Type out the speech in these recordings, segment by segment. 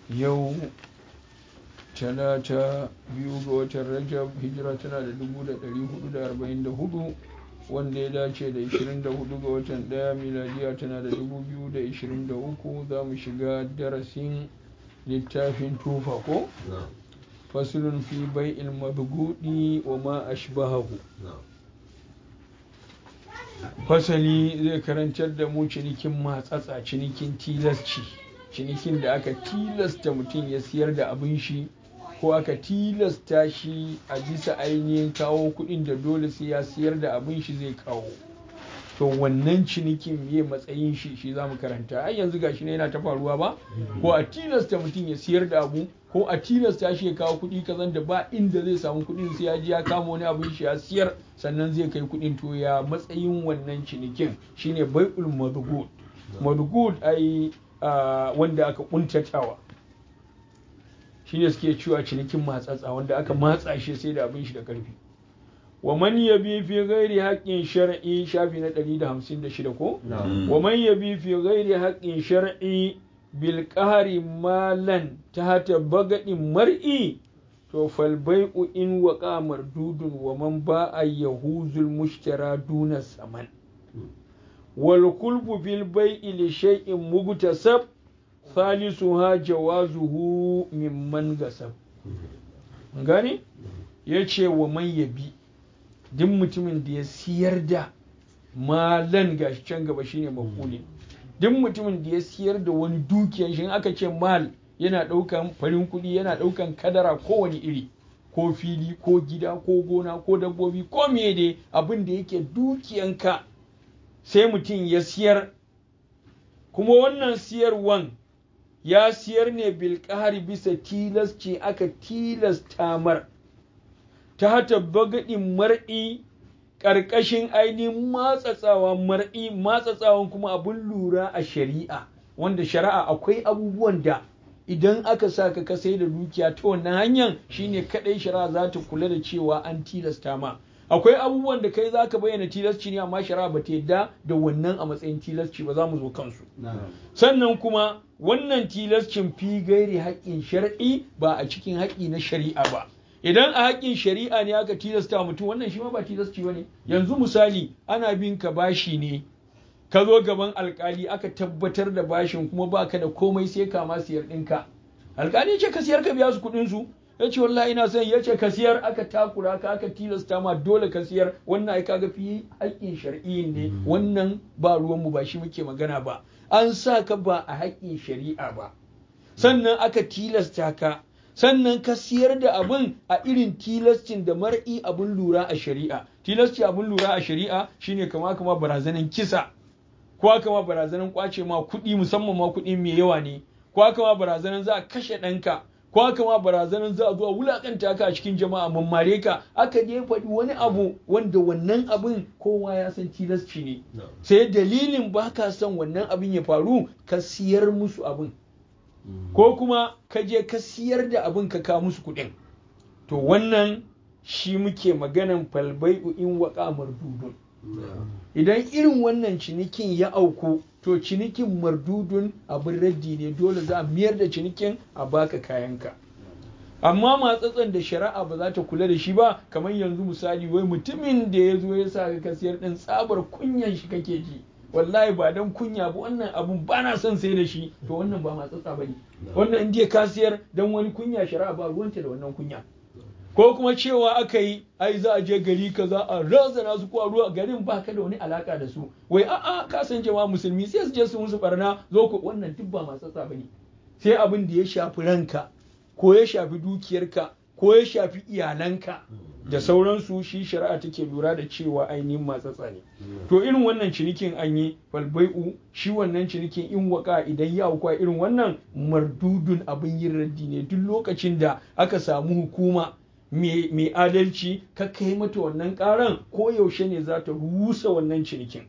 yau talata 2 ga watan Rajab, hijira tana da 1444 wanda ya dace da 24 ga watan 1 miladiya tana da 2023. za mu shiga darasin littafin tufa ko? fasulun fi bai'il mabgudi wa ma ashbahahu. fasali zai karantar da mu cinikin matsatsa, cinikin tilasci, cinikin da aka tilasta mutum ya siyar da abin shi ko aka tilasta shi a bisa ainihin kawo kudin da dole sai ya siyar da abin shi zai kawo. To wannan cinikin me matsayin shi za mu karanta. Ai yanzu gashi ne yana ta faruwa ba, ko a tilasta mutum ya siyar da abu ko a tilasta shi ya kawo kuɗi kazan da ba inda zai samu kuɗin sai ya ji ya kama wani abin shi ya siyar sannan zai kai kuɗin. To ya matsayin wannan cinikin shine bai'ul madgud. Madgud ai wanda aka kuntatawa shine suke cewa cinikin matsatsa, wanda aka matsa shi sai da abin shi da karfi. wa man yabi fi ghairi haqqin shar'i, shafi na 156 ko? wa man yabi fi ghairi haqqin shar'i bil qahri malan tahta bagadin mar'i, to fal bai'u in waqa mardudun wa man ba'a yahuzul mushtara duna saman. wal kulbu fil bai'i li shay'in mugtasab salisuha jawazuhu mimman gasab. gani yace wa man yabi, duk mutumin da ya siyar da malan, gashi can gaba shine mafuli, duk mutumin da ya siyar da wani dukiyan shi, aka ce mal yana daukan farin kudi, yana daukan kadara kowane iri, ko fili ko gida ko gona ko dabbobi ko meye dai abin da yake dukiyanka sai mutum ya siyar, kuma wannan siyarwan ya siyar ne bil qahri bisa tilasci, aka tilasta mar ta hata bagadin mar'i, ƙarƙashin ainihin matsatsawan mar'i, matsatsawan kuma abun lura a shari'a, wanda shari'a akwai abubuwan da idan aka sa ka sai da dukiya ta wannan hanyar shine kadai shari'a za ta kula da cewa an tilasta ma. akwai abubuwan da kai za ka bayyana tilasci ne amma shari'a ba ta yadda da wannan a matsayin tilasci ba, za mu zo kansu. sannan kuma wannan tilascin fi gairi haƙƙin shar'i, ba a cikin haƙƙi na shari'a ba. idan a haƙƙin shari'a ne aka tilasta mutum, wannan shi ma ba tilasci ba ne. yanzu misali ana bin ka bashi ne, ka zo gaban alƙali aka tabbatar da bashin kuma baka da komai sai kama siyar ɗinka. alƙali ya ce ka siyar ka biya su kuɗin su, ya ce wallahi ina son, ya ce ka siyar, aka takura ka aka tilasta ma dole ka siyar, wannan ai kaga fi haƙƙin shari'i ne. wannan ba ruwanmu, ba shi muke magana ba. an sa ka ba a haƙƙin shari'a ba, sannan aka tilasta ka, sannan ka siyar da abin a irin tilascin da mar'i abin lura a shari'a. tilasci abin lura a shari'a shine kama barazanan kisa, ko kama barazanan kwace ma kuɗi, musamman ma kuɗi mai yawa ne, ko kama barazanan za a kashe ɗanka, ko kama barazanan za a zo a wulakanta ka a cikin jama'a, mammare ka, aka je faɗi wani abu wanda wannan abin kowa ya san tilasci ne, sai dalilin ba ka son wannan abin ya faru ka siyar musu abin, ko kuma ka je ka siyar da abin ka kawo musu kuɗin. to wannan shi muke maganan falbai'u in waqa mardudun. idan irin wannan cinikin ya auku, to cinikin mardudun abin raddi ne, dole za a miyar da cinikin a baka kayanka. amma matsatsan da shari'a ba za ta kula da shi ba, kamar yanzu misali wai mutumin da ya zo ya sa ka siyar ɗin tsabar kunyan shi kake ji, wallahi ba dan kunya ba wannan abun ba na son sai da shi, to wannan ba matsatsa ba ne. wannan in je ka siyar dan wani kunya, shari'a ba ruwanta da wannan kunya. ko kuma cewa aka yi ai za a je gari kaza a razana su ko a ruwa garin, baka da wani alaka da su, wai a'a ka san jama'a musulmi sai su je su musu barna, zo ku, wannan duk ba matsatsa bane. sai abin da ya shafi ranka ko ya shafi dukiyarka ko ya shafi iyalanka da sauransu, shi shari'a take lura da cewa ainihin matsatsa ne. to irin wannan cinikin an yi falbai'u, shi wannan cinikin in waka idan ya auku irin wannan mardudun abin yin raddi ne. duk lokacin da aka samu hukuma mai adalci ka kai mata wannan karan, ko yaushe ne za ta rusa wannan cinikin.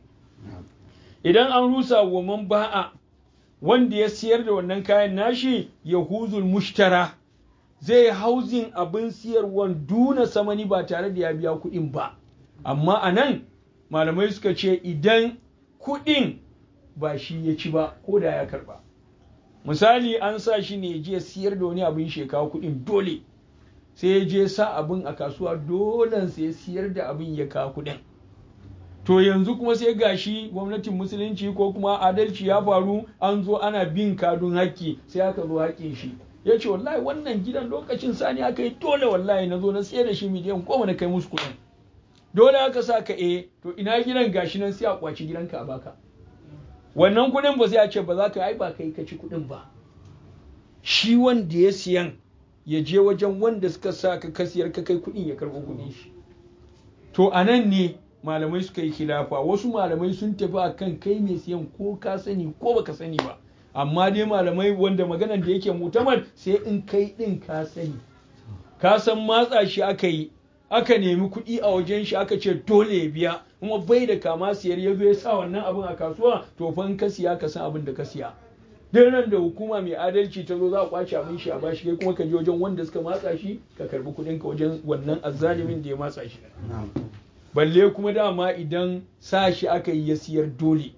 idan an rusa wa man ba'a, wanda ya siyar da wannan kayan nashi, yahuzul mushtara, zai hauzin abin siyarwan duna samani ba tare da ya biya kuɗin ba. amma a nan malamai suka ce idan kuɗin ba shi ya ci ba, ko da ya karba, misali an sa shi ne je siyar da wani abin shekawa kuɗin dole sai ya je sa abin a kasuwa dole sai ya siyar da abin ya kawo kuɗin. To yanzu kuma sai gashi gwamnatin musulunci ko kuma adalci ya faru an zo ana bin kadun haƙƙi sai aka zo haƙƙin shi ya ce wallahi wannan gidan lokacin sani aka yi dole wallahi na zo na sayar da shi miliyan 10 na kai musu kuɗin dole aka sa ka to ina gidan gashi nan sai a kwaci gidanka a baka wannan kuɗin ba sai a ce ba za ka ai ba kai ka ci kuɗin ba shi wanda ya siyan ya je wajen wanda suka sa ka kasiyar ka kai kuɗin ya karɓo kuɗin shi. To a nan ne malamai suka yi khilafa wasu malamai sun tafi akan kai mai siyan ko ka sani ko baka sani ba amma dai malamai wanda maganar da yake mutamar sai in kai din ka sani ka san matsa shi aka yi aka nemi kuɗi a wajen shi aka ce dole ya biya kuma bai da kama siyar ya zo ya sa wannan abin a kasuwa to fa in ka siya ka san abin da ka siya dan nan da hukuma mai adalci ta zo za a kwace abin shi a bashi kai kuma ka je wajen wanda suka matsa shi ka karbi kuɗin ka wajen wannan azzalimin da ya matsa shi balle kuma dama idan sa shi aka yi ya siyar dole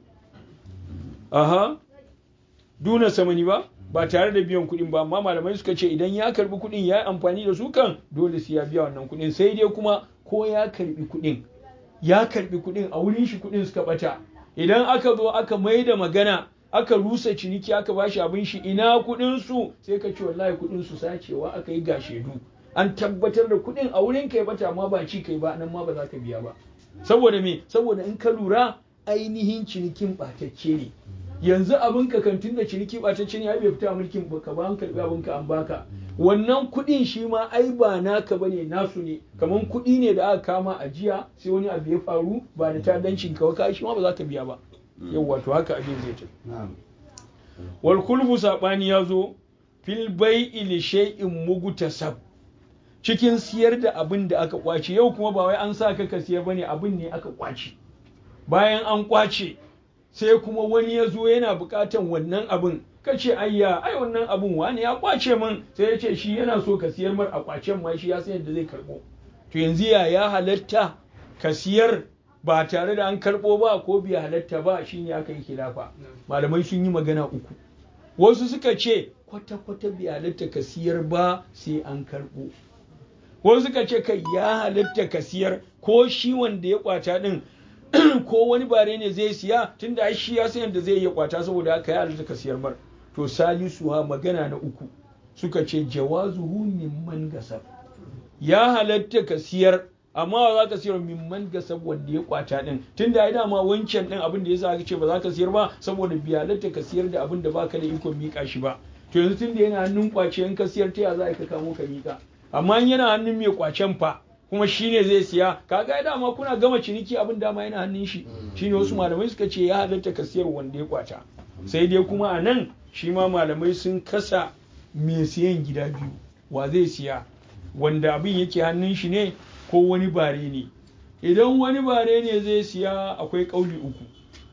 duna samani ba tare da biyan kuɗin ba amma malamai suka ce idan ya karbi kuɗin ya yi amfani da su kan dole sai ya biya wannan kuɗin sai dai kuma ko ya karbi kuɗin a wurin shi kuɗin suka bata idan aka zo aka mai da magana aka rusa ciniki aka bashi abin shi ina kuɗin su sai ka ce wallahi kuɗin su sacewa aka yi ga shaidu an tabbatar da kuɗin a wurin kai bata amma ba ci kai ba nan ma ba za ka biya ba saboda me saboda in ka lura ainihin cinikin ɓatacce ne yanzu abin ka kan tunda ciniki ɓatacce ne ai bai fita mulkin ka ba an karɓi abin ka an baka wannan kuɗin shi ma ai ba naka bane nasu ne kaman kuɗi ne da aka kama a jiya sai wani abu ya faru ba da ta'addancin ka ba shi ma ba za ka biya ba yawwa to haka abin zai tafi wal kulbu sabani yazo fil bai'i li shay'in mugtasab cikin siyar da abin da aka kwace yau kuma ba wai an sa ka siyar bane abin ne aka kwace bayan an kwace sai kuma wani ya zo yana bukatan wannan abin ka ce ayya ai wannan abin wani ya kwace min sai ya ce shi yana so ka siyar mar a kwacen ma shi ya san yadda zai karbo to yanzu ya halatta ka siyar ba tare da an karbo ba ko bai halatta ba shine aka yi khilafa malamai sun yi magana uku wasu suka ce kwata-kwata bai halatta ka siyar ba sai an karbo wasu suka ce kai ya halatta ka siyar ko shi wanda ya kwata din ko wani bare ne zai siya tunda shi ya san yadda zai iya kwata saboda haka ya halatta ka siyar mar to salisu ha magana na uku suka ce jawazuhu mimman gasab ya halatta ka siyar amma ba za ka siyar mimman gasab wanda ya kwata din tunda ai dama wancan din abin da yasa aka ce ba za ka siyar ba saboda bi halatta ka siyar da abin da baka da ikon mika shi ba to yanzu tunda yana hannun kwace in ka siyar ta ya za ka kamo ka mika amma yana hannun mai kwacen fa kuma shine zai siya kaga dama kuna gama ciniki abin dama yana hannun shi shine wasu malamai suka ce ya halatta ka siyar wanda ya kwata sai dai kuma a nan shi ma malamai sun kasa mai siyan gida biyu wa zai siya wanda abin yake hannun shi ne ko wani bare ne idan wani bare ne zai siya akwai kauli uku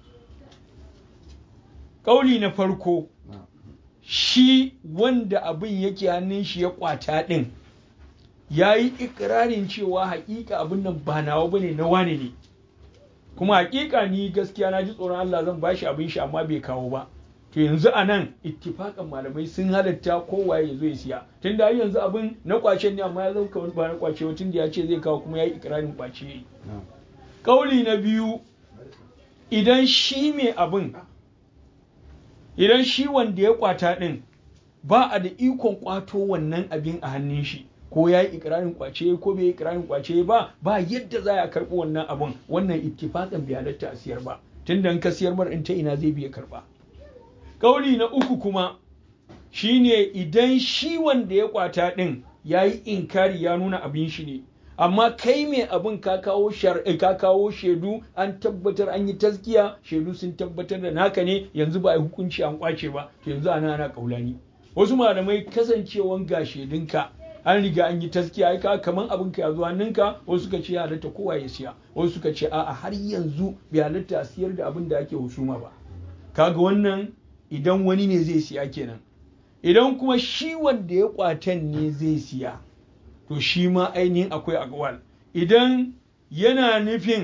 kauli na farko shi wanda abin yake hannun shi ya kwata din ya yi ikirarin cewa hakika abin nan ba nawa bane na wane ne kuma hakika ni gaskiya na ji tsoron Allah zan bashi abin shi amma bai kawo ba to yanzu a nan ittifakan malamai sun halatta kowaye ya zo ya siya tunda yanzu abin na kwace ne amma ya zauka wani ba na kwace ba tunda ya ce zai kawo kuma ya yi ikirarin kwace ne kauli na biyu idan shi mai abin idan shi wanda ya kwata din ba a da ikon kwato wannan abin a hannun shi ko ya yi ikirarin kwace ko bai yi ikirarin kwace ba yadda za a karɓi wannan abun wannan ittifakan bai halatta a siyar ba tunda in ka siyar mar in ta ina zai biya karɓa kauli na uku kuma shine idan shi wanda ya kwata din ya yi inkari ya nuna abin shi ne amma kai mai abin ka kawo shaidu an tabbatar an yi taskiya shaidu sun tabbatar da naka ne yanzu ba a hukunci an kwace ba to yanzu ana kaulani wasu malamai kasancewan ga shaidunka an riga an yi taskiya ai ka kaman abin ka ya zo hannunka wasu suka ce ya halatta kowa ya siya wasu suka ce a'a har yanzu bai halatta a siyar da abin da ake husuma ba kaga wannan idan wani ne zai siya kenan idan kuma shi wanda ya kwatan ne zai siya to shi ma ainihin akwai akwal idan yana nufin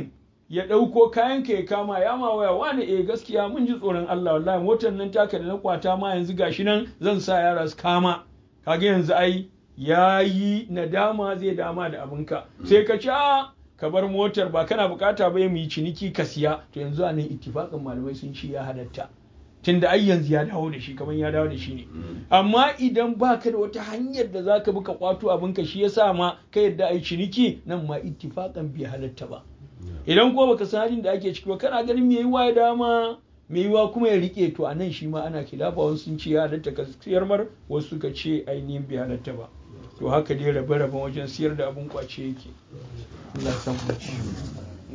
ya ɗauko kayanka ya kama ya ma waya wani gaskiya mun ji tsoron Allah wallahi motar nan taka da na kwata ma yanzu gashi nan zan sa yara su kama kaga yanzu ai yayi nadama zai dama da abinka sai ka ci ka bar motar ba kana bukata ba mu yi ciniki ka siya to yanzu a nan ittifaqan malamai sun ce ya halatta tunda ai yanzu ya dawo da shi kamar ya dawo da shi ne amma idan baka da wata hanyar da zaka bi ka kwato abinka shi yasa ma ka yadda ai ciniki nan ma ittifaqan bai halatta ba idan ko baka san halin da ake ciki ba kana ganin me yiwa ya dama me yiwa kuma ya rike to anan shi ma ana kilafa wasu sun ce ya halatta ka siyar mar wasu suka ce ainihin bai halatta ba to haka dai rabe-raben wajen siyar da abin kwace yake Allah ya san